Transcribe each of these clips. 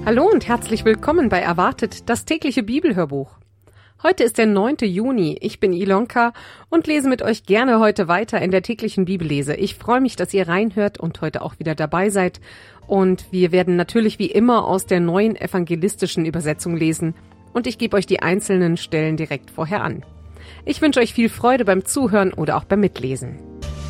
Hallo und herzlich willkommen bei Erwartet, das tägliche Bibelhörbuch. Heute ist der 9. Juni. Ich bin Ilonka und lese mit euch gerne heute weiter in der täglichen Bibellese. Ich freue mich, dass ihr reinhört und heute auch wieder dabei seid. Und wir werden natürlich wie immer aus der neuen evangelistischen Übersetzung lesen. Und ich gebe euch die einzelnen Stellen direkt vorher an. Ich wünsche euch viel Freude beim Zuhören oder auch beim Mitlesen.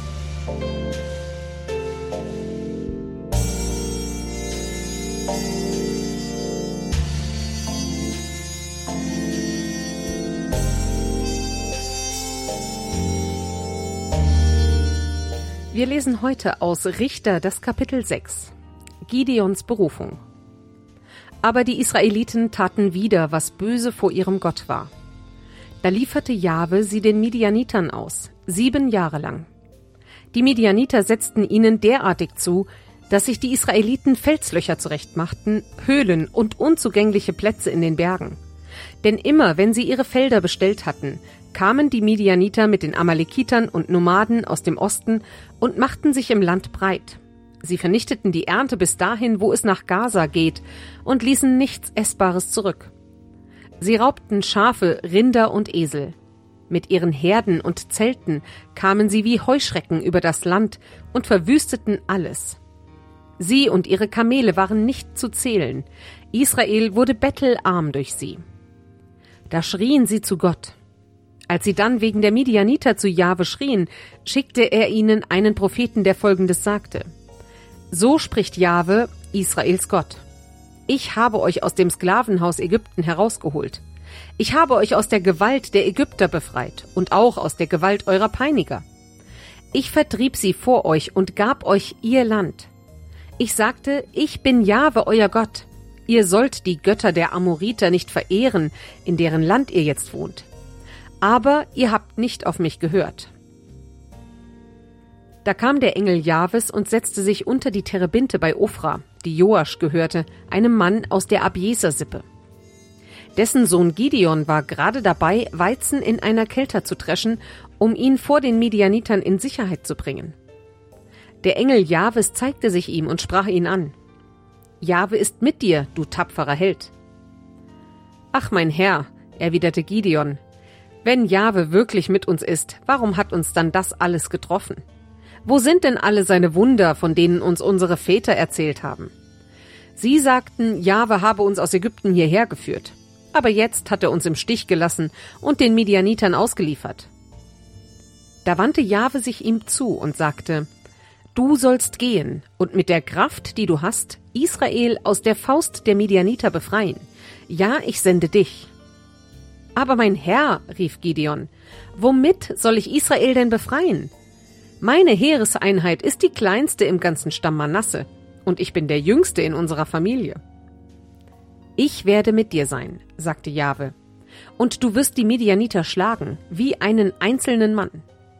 Wir lesen heute aus Richter das Kapitel 6. Gideons Berufung. Aber die Israeliten taten wieder, was böse vor ihrem Gott war. Da lieferte Jahwe sie den Midianitern aus, 7 Jahre lang. Die Midianiter setzten ihnen derartig zu, dass sich die Israeliten Felslöcher zurechtmachten, Höhlen und unzugängliche Plätze in den Bergen. Denn immer, wenn sie ihre Felder bestellt hatten, kamen die Midianiter mit den Amalekitern und Nomaden aus dem Osten und machten sich im Land breit. Sie vernichteten die Ernte bis dahin, wo es nach Gaza geht, und ließen nichts Essbares zurück. Sie raubten Schafe, Rinder und Esel. Mit ihren Herden und Zelten kamen sie wie Heuschrecken über das Land und verwüsteten alles. Sie und ihre Kamele waren nicht zu zählen. Israel wurde bettelarm durch sie. Da schrien sie zu Gott. Als sie dann wegen der Midianiter zu Jahwe schrien, schickte er ihnen einen Propheten, der Folgendes sagte: So spricht Jahwe, Israels Gott. Ich habe euch aus dem Sklavenhaus Ägypten herausgeholt. Ich habe euch aus der Gewalt der Ägypter befreit und auch aus der Gewalt eurer Peiniger. Ich vertrieb sie vor euch und gab euch ihr Land. Ich sagte, ich bin Jahwe, euer Gott. Ihr sollt die Götter der Amoriter nicht verehren, in deren Land ihr jetzt wohnt. Aber ihr habt nicht auf mich gehört. Da kam der Engel Jahwes und setzte sich unter die Terebinte bei Ophra, die Joasch gehörte, einem Mann aus der Abieser-Sippe. Dessen Sohn Gideon war gerade dabei, Weizen in einer Kelter zu dreschen, um ihn vor den Midianitern in Sicherheit zu bringen. Der Engel Jahwes zeigte sich ihm und sprach ihn an: Jahwe ist mit dir, du tapferer Held. Ach, mein Herr, erwiderte Gideon, wenn Jahwe wirklich mit uns ist, warum hat uns dann das alles getroffen? Wo sind denn alle seine Wunder, von denen uns unsere Väter erzählt haben? Sie sagten, Jahwe habe uns aus Ägypten hierher geführt. Aber jetzt hat er uns im Stich gelassen und den Midianitern ausgeliefert. Da wandte Jahwe sich ihm zu und sagte: Du sollst gehen und mit der Kraft, die du hast, Israel aus der Faust der Midianiter befreien. Ja, ich sende dich. Aber mein Herr, rief Gideon, womit soll ich Israel denn befreien? Meine Heereseinheit ist die kleinste im ganzen Stamm Manasse, und ich bin der Jüngste in unserer Familie. Ich werde mit dir sein, sagte Jahwe, und du wirst die Midianiter schlagen, wie einen einzelnen Mann.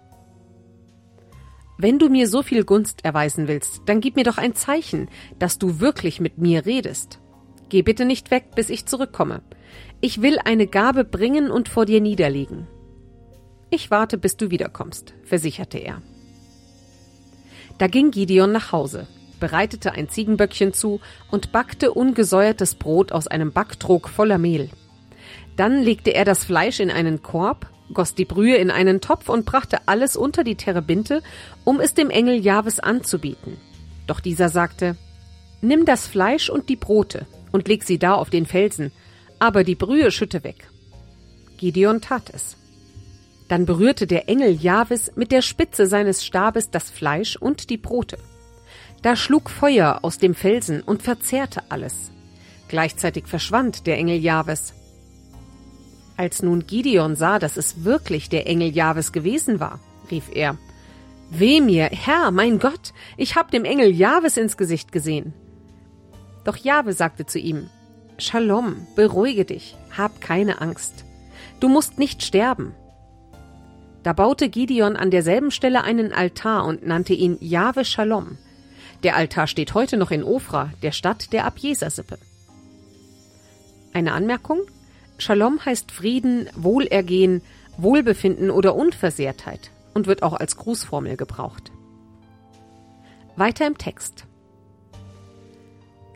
Wenn du mir so viel Gunst erweisen willst, dann gib mir doch ein Zeichen, dass du wirklich mit mir redest. Geh bitte nicht weg, bis ich zurückkomme. Ich will eine Gabe bringen und vor dir niederlegen. Ich warte, bis du wiederkommst, versicherte er. Da ging Gideon nach Hause, bereitete ein Ziegenböckchen zu und backte ungesäuertes Brot aus einem Backtrog voller Mehl. Dann legte er das Fleisch in einen Korb, goss die Brühe in einen Topf und brachte alles unter die Terebinte, um es dem Engel Jahwes anzubieten. Doch dieser sagte: Nimm das Fleisch und die Brote und leg sie da auf den Felsen, aber die Brühe schütte weg. Gideon tat es. Dann berührte der Engel Jahwes mit der Spitze seines Stabes das Fleisch und die Brote. Da schlug Feuer aus dem Felsen und verzehrte alles. Gleichzeitig verschwand der Engel Jahwes. Als nun Gideon sah, dass es wirklich der Engel Jahwes gewesen war, rief er: Weh mir, Herr, mein Gott, ich hab dem Engel Jahwes ins Gesicht gesehen. Doch Jahwe sagte zu ihm: Shalom, beruhige dich, hab keine Angst. Du musst nicht sterben. Da baute Gideon an derselben Stelle einen Altar und nannte ihn Jahwe Shalom. Der Altar steht heute noch in Ophra, der Stadt der Abieser-Sippe. Eine Anmerkung: Shalom heißt Frieden, Wohlergehen, Wohlbefinden oder Unversehrtheit und wird auch als Grußformel gebraucht. Weiter im Text.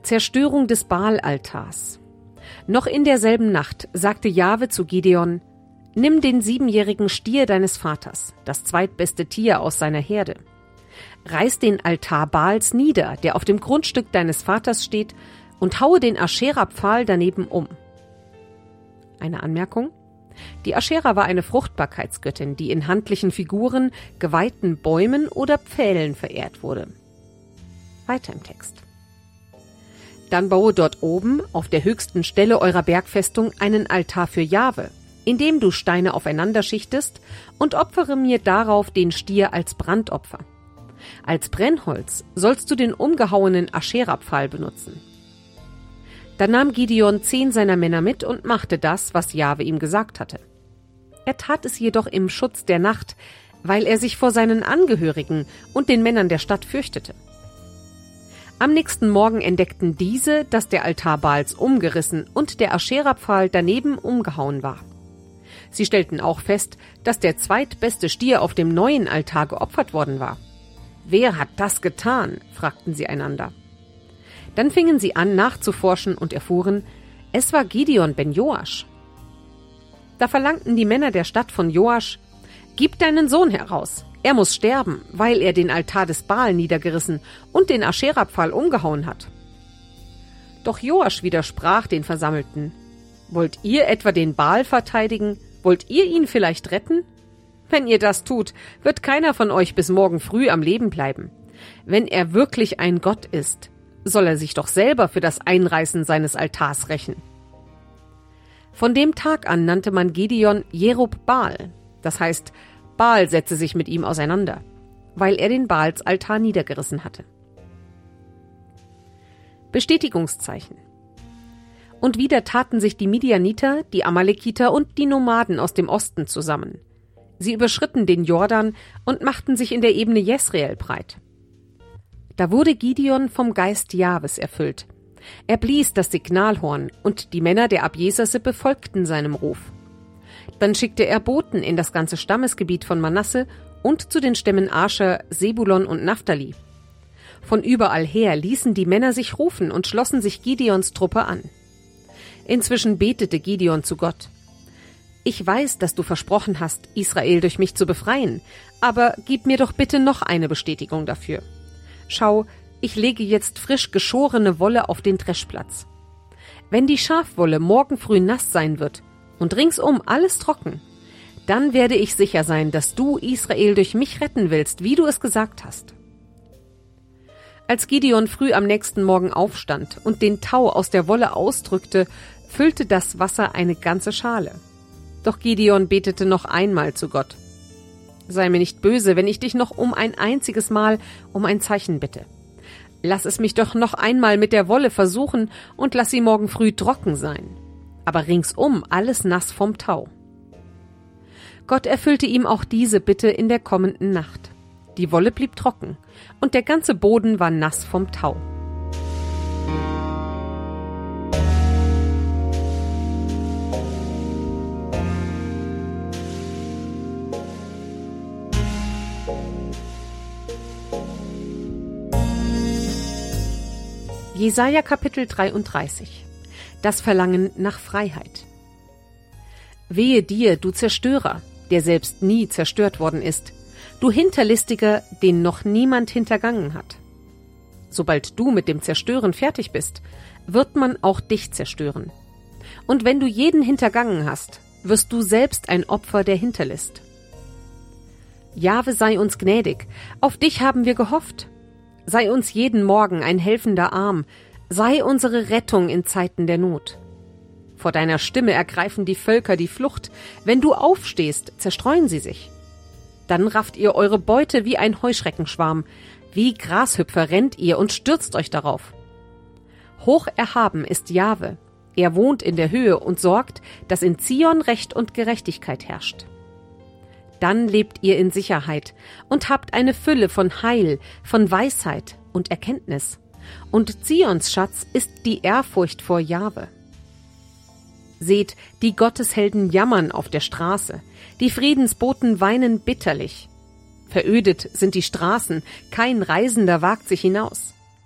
Zerstörung des Baal-Altars. Noch in derselben Nacht sagte Jahwe zu Gideon: Nimm den 7-jährigen Stier deines Vaters, das zweitbeste Tier aus seiner Herde. Reiß den Altar Baals nieder, der auf dem Grundstück deines Vaters steht, und haue den Aschera-Pfahl daneben um. Eine Anmerkung: Die Aschera war eine Fruchtbarkeitsgöttin, die in handlichen Figuren, geweihten Bäumen oder Pfählen verehrt wurde. Weiter im Text. Dann baue dort oben, auf der höchsten Stelle eurer Bergfestung, einen Altar für Jahwe, indem du Steine aufeinander schichtest, und opfere mir darauf den Stier als Brandopfer. Als Brennholz sollst du den umgehauenen Aschera-Pfahl benutzen. Da nahm Gideon 10 seiner Männer mit und machte das, was Jahwe ihm gesagt hatte. Er tat es jedoch im Schutz der Nacht, weil er sich vor seinen Angehörigen und den Männern der Stadt fürchtete. Am nächsten Morgen entdeckten diese, dass der Altar Baals umgerissen und der Aschera-Pfahl daneben umgehauen war. Sie stellten auch fest, dass der zweitbeste Stier auf dem neuen Altar geopfert worden war. »Wer hat das getan?« fragten sie einander. Dann fingen sie an, nachzuforschen und erfuhren, es war Gideon ben Joasch. Da verlangten die Männer der Stadt von Joasch: »Gib deinen Sohn heraus. Er muss sterben, weil er den Altar des Baal niedergerissen und den Aschera-Pfahl umgehauen hat.« Doch Joasch widersprach den Versammelten: »Wollt ihr etwa den Baal verteidigen? Wollt ihr ihn vielleicht retten? Wenn ihr das tut, wird keiner von euch bis morgen früh am Leben bleiben. Wenn er wirklich ein Gott ist, soll er sich doch selber für das Einreißen seines Altars rächen.« Von dem Tag an nannte man Gideon Jerub-Baal, das heißt, Baal setze sich mit ihm auseinander, weil er den Baals Altar niedergerissen hatte. Bestätigungszeichen. Und wieder taten sich die Midianiter, die Amalekiter und die Nomaden aus dem Osten zusammen. Sie überschritten den Jordan und machten sich in der Ebene Jesreel breit. Da wurde Gideon vom Geist Jahwes erfüllt. Er blies das Signalhorn, und die Männer der Abjeser-Sippe folgten seinem Ruf. Dann schickte er Boten in das ganze Stammesgebiet von Manasse und zu den Stämmen Ascher, Sebulon und Naphtali. Von überall her ließen die Männer sich rufen und schlossen sich Gideons Truppe an. Inzwischen betete Gideon zu Gott: »Ich weiß, dass du versprochen hast, Israel durch mich zu befreien, aber gib mir doch bitte noch eine Bestätigung dafür. Schau, ich lege jetzt frisch geschorene Wolle auf den Dreschplatz. Wenn die Schafwolle morgen früh nass sein wird und ringsum alles trocken, dann werde ich sicher sein, dass du Israel durch mich retten willst, wie du es gesagt hast.« Als Gideon früh am nächsten Morgen aufstand und den Tau aus der Wolle ausdrückte, füllte das Wasser eine ganze Schale. Doch Gideon betete noch einmal zu Gott: »Sei mir nicht böse, wenn ich dich noch um ein einziges Mal um ein Zeichen bitte. Lass es mich doch noch einmal mit der Wolle versuchen und lass sie morgen früh trocken sein. Aber ringsum alles nass vom Tau.« Gott erfüllte ihm auch diese Bitte in der kommenden Nacht. Die Wolle blieb trocken und der ganze Boden war nass vom Tau. Jesaja Kapitel 33. Das Verlangen nach Freiheit. Wehe dir, du Zerstörer, der selbst nie zerstört worden ist, du Hinterlistiger, den noch niemand hintergangen hat. Sobald du mit dem Zerstören fertig bist, wird man auch dich zerstören. Und wenn du jeden hintergangen hast, wirst du selbst ein Opfer der Hinterlist. Jahwe sei uns gnädig, auf dich haben wir gehofft. Sei uns jeden Morgen ein helfender Arm, sei unsere Rettung in Zeiten der Not. Vor deiner Stimme ergreifen die Völker die Flucht, wenn du aufstehst, zerstreuen sie sich. Dann rafft ihr eure Beute wie ein Heuschreckenschwarm, wie Grashüpfer rennt ihr und stürzt euch darauf. Hoch erhaben ist Jahwe, er wohnt in der Höhe und sorgt, dass in Zion Recht und Gerechtigkeit herrscht. Dann lebt ihr in Sicherheit und habt eine Fülle von Heil, von Weisheit und Erkenntnis. Und Zions Schatz ist die Ehrfurcht vor Jahwe. Seht, die Gotteshelden jammern auf der Straße, die Friedensboten weinen bitterlich. Verödet sind die Straßen, kein Reisender wagt sich hinaus.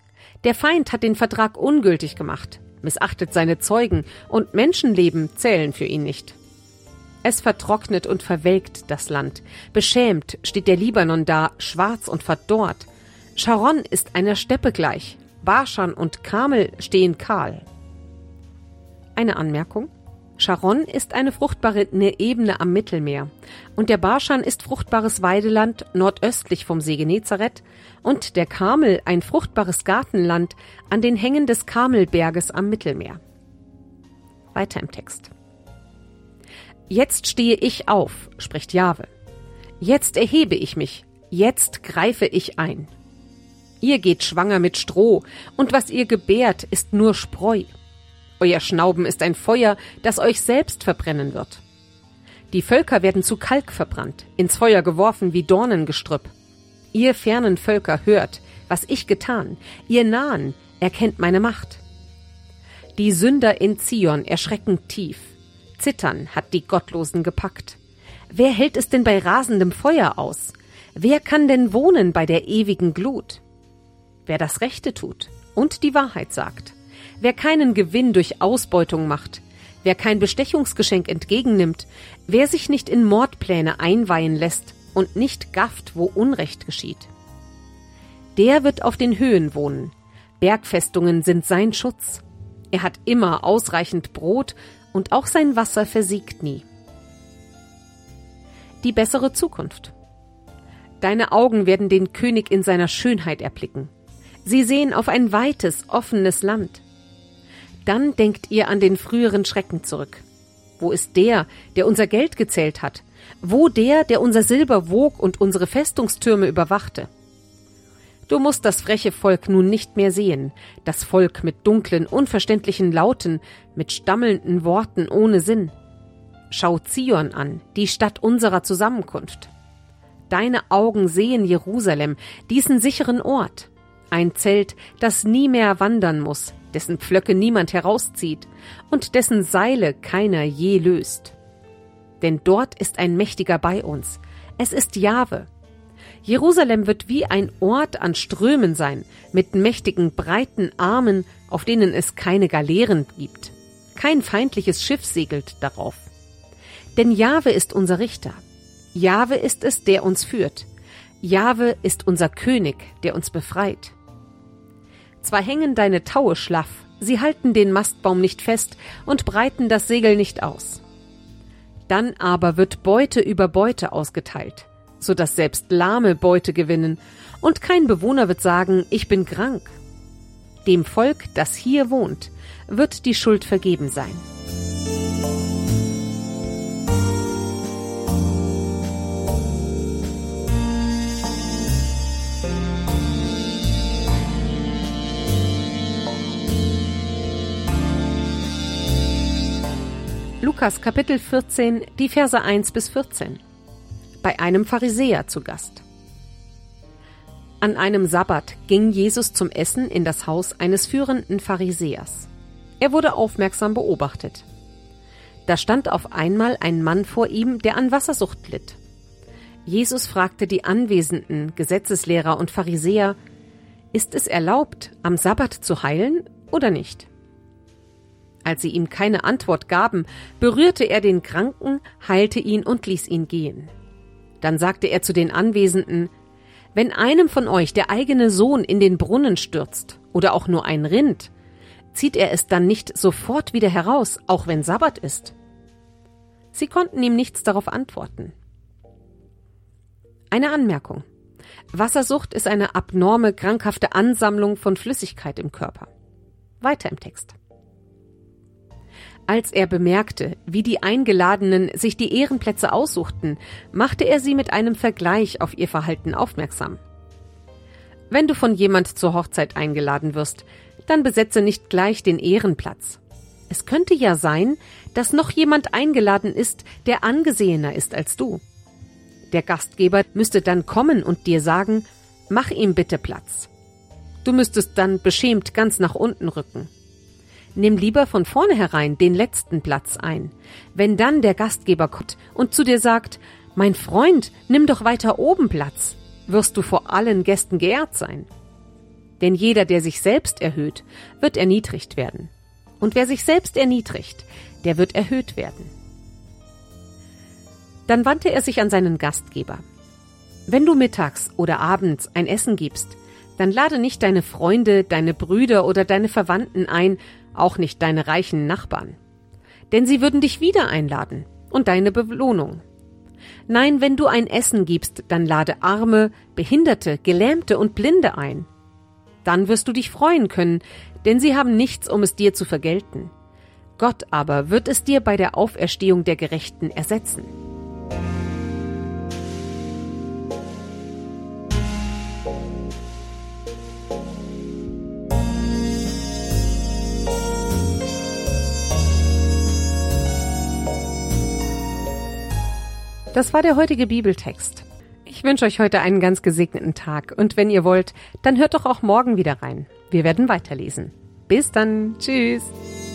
Der Feind hat den Vertrag ungültig gemacht, missachtet seine Zeugen und Menschenleben zählen für ihn nicht. Es vertrocknet und verwelkt das Land. Beschämt steht der Libanon da, schwarz und verdorrt. Sharon ist einer Steppe gleich. Baschan und Karmel stehen kahl. Eine Anmerkung: Sharon ist eine fruchtbare Ebene am Mittelmeer und der Baschan ist fruchtbares Weideland nordöstlich vom See Genezareth und der Karmel ein fruchtbares Gartenland an den Hängen des Karmelberges am Mittelmeer. Weiter im Text. Jetzt stehe ich auf, spricht Jahwe. Jetzt erhebe ich mich, jetzt greife ich ein. Ihr geht schwanger mit Stroh, und was ihr gebärt, ist nur Spreu. Euer Schnauben ist ein Feuer, das euch selbst verbrennen wird. Die Völker werden zu Kalk verbrannt, ins Feuer geworfen wie Dornengestrüpp. Ihr fernen Völker, hört, was ich getan, ihr Nahen, erkennt meine Macht. Die Sünder in Zion erschrecken tief. Zittern hat die Gottlosen gepackt. Wer hält es denn bei rasendem Feuer aus? Wer kann denn wohnen bei der ewigen Glut? Wer das Rechte tut und die Wahrheit sagt, wer keinen Gewinn durch Ausbeutung macht, wer kein Bestechungsgeschenk entgegennimmt, wer sich nicht in Mordpläne einweihen lässt und nicht gafft, wo Unrecht geschieht. Der wird auf den Höhen wohnen, Bergfestungen sind sein Schutz. Er hat immer ausreichend Brot und auch sein Wasser versiegt nie. Die bessere Zukunft. Deine Augen werden den König in seiner Schönheit erblicken. Sie sehen auf ein weites, offenes Land. Dann denkt ihr an den früheren Schrecken zurück. Wo ist der unser Geld gezählt hat? Wo der unser Silber wog und unsere Festungstürme überwachte? Du musst das freche Volk nun nicht mehr sehen, das Volk mit dunklen, unverständlichen Lauten, mit stammelnden Worten ohne Sinn. Schau Zion an, die Stadt unserer Zusammenkunft. Deine Augen sehen Jerusalem, diesen sicheren Ort. Ein Zelt, das nie mehr wandern muss, dessen Pflöcke niemand herauszieht und dessen Seile keiner je löst. Denn dort ist ein Mächtiger bei uns. Es ist Jahwe. Jerusalem wird wie ein Ort an Strömen sein, mit mächtigen, breiten Armen, auf denen es keine Galeeren gibt. Kein feindliches Schiff segelt darauf. Denn Jahwe ist unser Richter. Jahwe ist es, der uns führt. Jahwe ist unser König, der uns befreit. Zwar hängen deine Taue schlaff, sie halten den Mastbaum nicht fest und breiten das Segel nicht aus. Dann aber wird Beute über Beute ausgeteilt, so dass selbst lahme Beute gewinnen, und kein Bewohner wird sagen, ich bin krank. Dem Volk, das hier wohnt, wird die Schuld vergeben sein. Lukas Kapitel 14, die Verse 1 bis 14. Bei einem Pharisäer zu Gast. An einem Sabbat ging Jesus zum Essen in das Haus eines führenden Pharisäers. Er wurde aufmerksam beobachtet. Da stand auf einmal ein Mann vor ihm, der an Wassersucht litt. Jesus fragte die anwesenden Gesetzeslehrer und Pharisäer: Ist es erlaubt, am Sabbat zu heilen oder nicht? Als sie ihm keine Antwort gaben, berührte er den Kranken, heilte ihn und ließ ihn gehen. Dann sagte er zu den Anwesenden: Wenn einem von euch der eigene Sohn in den Brunnen stürzt oder auch nur ein Rind, zieht er es dann nicht sofort wieder heraus, auch wenn Sabbat ist? Sie konnten ihm nichts darauf antworten. Eine Anmerkung: Wassersucht ist eine abnorme, krankhafte Ansammlung von Flüssigkeit im Körper. Weiter im Text. Als er bemerkte, wie die Eingeladenen sich die Ehrenplätze aussuchten, machte er sie mit einem Vergleich auf ihr Verhalten aufmerksam. Wenn du von jemand zur Hochzeit eingeladen wirst, dann besetze nicht gleich den Ehrenplatz. Es könnte ja sein, dass noch jemand eingeladen ist, der angesehener ist als du. Der Gastgeber müsste dann kommen und dir sagen: Mach ihm bitte Platz. Du müsstest dann beschämt ganz nach unten rücken. Nimm lieber von vornherein den letzten Platz ein. Wenn dann der Gastgeber kommt und zu dir sagt: Mein Freund, nimm doch weiter oben Platz, wirst du vor allen Gästen geehrt sein. Denn jeder, der sich selbst erhöht, wird erniedrigt werden. Und wer sich selbst erniedrigt, der wird erhöht werden. Dann wandte er sich an seinen Gastgeber. Wenn du mittags oder abends ein Essen gibst, dann lade nicht deine Freunde, deine Brüder oder deine Verwandten ein, auch nicht deine reichen Nachbarn. Denn sie würden dich wieder einladen und deine Belohnung. Nein, wenn du ein Essen gibst, dann lade Arme, Behinderte, Gelähmte und Blinde ein. Dann wirst du dich freuen können, denn sie haben nichts, um es dir zu vergelten. Gott aber wird es dir bei der Auferstehung der Gerechten ersetzen. Das war der heutige Bibeltext. Ich wünsche euch heute einen ganz gesegneten Tag und wenn ihr wollt, dann hört doch auch morgen wieder rein. Wir werden weiterlesen. Bis dann. Tschüss.